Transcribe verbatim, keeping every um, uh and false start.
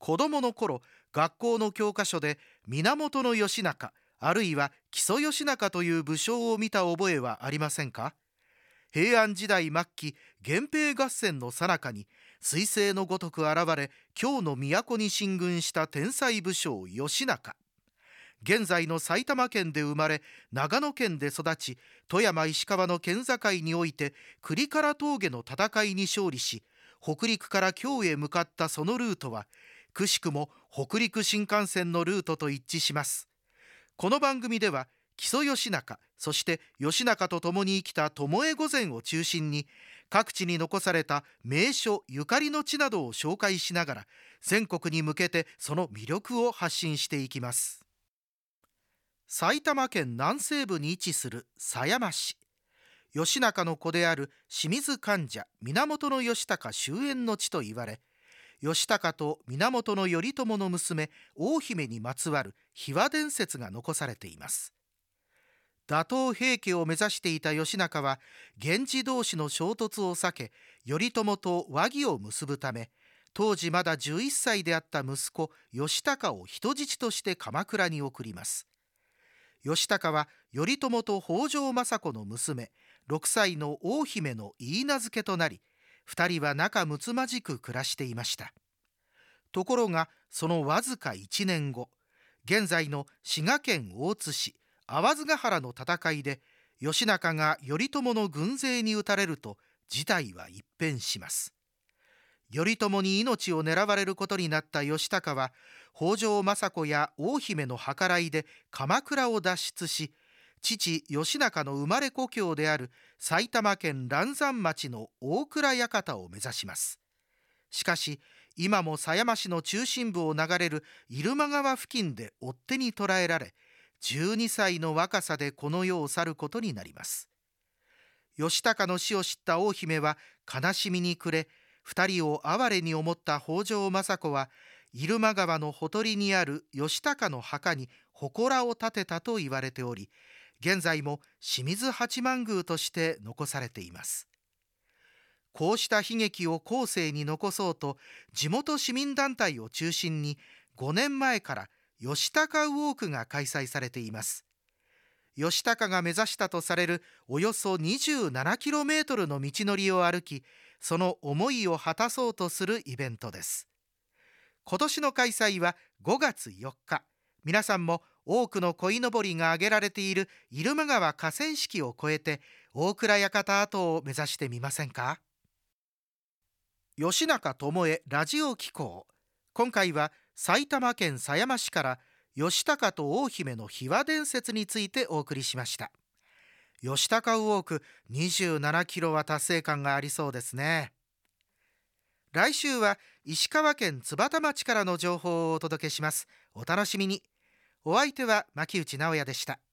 子供の頃、学校の教科書で源義仲あるいは木曽義仲という武将を見た覚えはありませんか？平安時代末期、源平合戦の最中に彗星のごとく現れ、京の都に進軍した天才武将義仲。現在の埼玉県で生まれ、長野県で育ち、富山石川の県境において栗唐峠の戦いに勝利し、北陸から京へ向かったそのルートはくしくも北陸新幹線のルートと一致します。この番組では木曽義仲、そして義仲と共に生きた巴御前を中心に、各地に残された名所ゆかりの地などを紹介しながら、全国に向けてその魅力を発信していきます。埼玉県南西部に位置する狭山市。義仲の子である清水貫者源義高終焉の地と言われ、義高と源頼朝の娘大姫にまつわる秘話伝説が残されています。打倒平家を目指していた義仲は、源氏同士の衝突を避け、頼朝と和議を結ぶため、当時まだじゅういっさいであった息子義高を人質として鎌倉に送ります。義高は頼朝と北条政子の娘、ろくさいの大姫の許嫁となり、二人は仲睦まじく暮らしていました。ところがそのわずかいちねんご、現在の滋賀県大津市粟津ヶ原の戦いで、義仲が頼朝の軍勢に撃たれると事態は一変します。頼朝に命を狙われることになった義高は、北条政子や大姫の計らいで鎌倉を脱出し、父義仲の生まれ故郷である埼玉県嵐山町の大倉館を目指します。しかし今も狭山市の中心部を流れる入間川付近で追っ手に捕らえられ、じゅうにさいの若さでこの世を去ることになります。義高の死を知った大姫は悲しみに暮れ、二人を哀れに思った北条政子は、入間川のほとりにある義高の墓に祠を建てたと言われており、現在も清水八幡宮として残されています。こうした悲劇を後世に残そうと、地元市民団体を中心にごねんまえから義高ウォークが開催されています。義高が目指したとされるおよそ にじゅうななキロメートル の道のりを歩き、その思いを果たそうとするイベントです。今年の開催はごがつよっか。皆さんも多くの鯉のぼりが挙げられている入間川河川敷を越えて、大倉館跡を目指してみませんか？義仲巴ラジオ紀行。今回は埼玉県狭山市から義高と大姫の秘話伝説についてお送りしました。義高ウォークにじゅうななキロは達成感がありそうですね。来週は石川県津幡町からの情報をお届けします。お楽しみに。お相手は牧内直哉でした。